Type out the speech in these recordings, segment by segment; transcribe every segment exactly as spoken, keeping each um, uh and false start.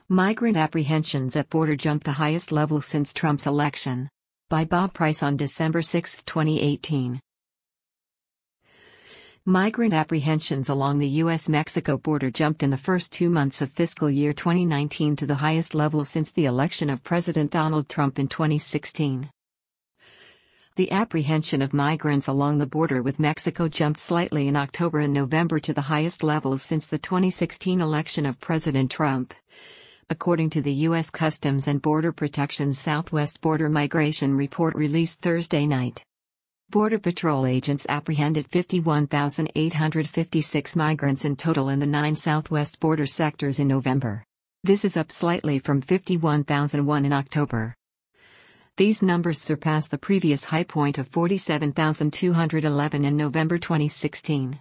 Migrant apprehensions at border jumped to highest level since Trump's election. By Bob Price on December sixth, twenty eighteen. Migrant apprehensions along the U S Mexico border jumped in the first two months of fiscal year twenty nineteen to the highest level since the election of President Donald Trump in twenty sixteen. The apprehension of migrants along the border with Mexico jumped slightly in October and November to the highest levels since the twenty sixteen election of President Trump. According to the U S Customs and Border Protection's Southwest Border Migration Report released Thursday night. Border Patrol agents apprehended fifty-one thousand eight hundred fifty-six migrants in total in the nine Southwest border sectors in November. This is up slightly from fifty-one thousand one in October. These numbers surpass the previous high point of forty-seven thousand two hundred eleven in November twenty sixteen.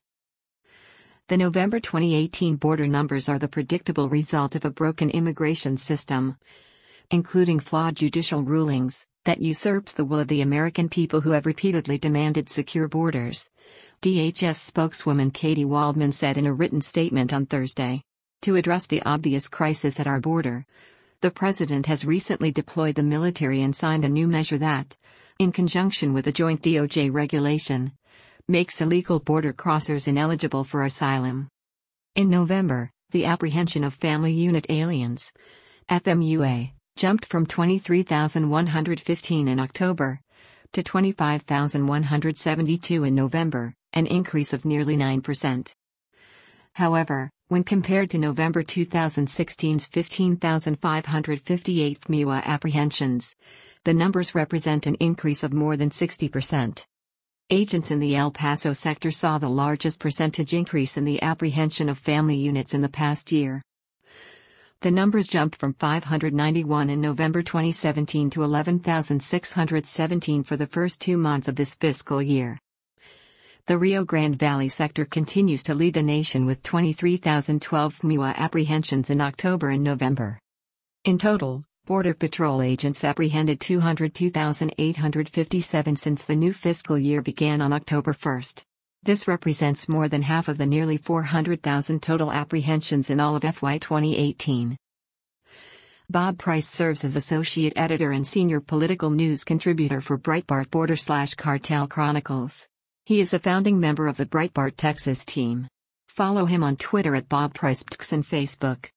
The November twenty eighteen border numbers are the predictable result of a broken immigration system, including flawed judicial rulings, that usurps the will of the American people who have repeatedly demanded secure borders, D H S spokeswoman Katie Waldman said in a written statement on Thursday. To address the obvious crisis at our border, the president has recently deployed the military and signed a new measure that, in conjunction with a joint D O J regulation, makes illegal border crossers ineligible for asylum. In November, the apprehension of family unit aliens, F M U A, jumped from twenty-three thousand one hundred fifteen in October to twenty-five thousand one hundred seventy-two in November, an increase of nearly nine percent. However, when compared to November twenty sixteen's fifteen thousand five hundred fifty-eight F M U A apprehensions, the numbers represent an increase of more than sixty percent. Agents in the El Paso sector saw the largest percentage increase in the apprehension of family units in the past year. The numbers jumped from five hundred ninety-one in November twenty seventeen to eleven thousand six hundred seventeen for the first two months of this fiscal year. The Rio Grande Valley sector continues to lead the nation with twenty-three thousand twelve F M U A apprehensions in October and November. In total, Border Patrol agents apprehended two hundred two thousand eight hundred fifty-seven since the new fiscal year began on October first. This represents more than half of the nearly four hundred thousand total apprehensions in all of F Y twenty eighteen. Bob Price serves as associate editor and senior political news contributor for Breitbart Border slash Cartel Chronicles. He is a founding member of the Breitbart Texas team. Follow him on Twitter at Bob Price and Facebook.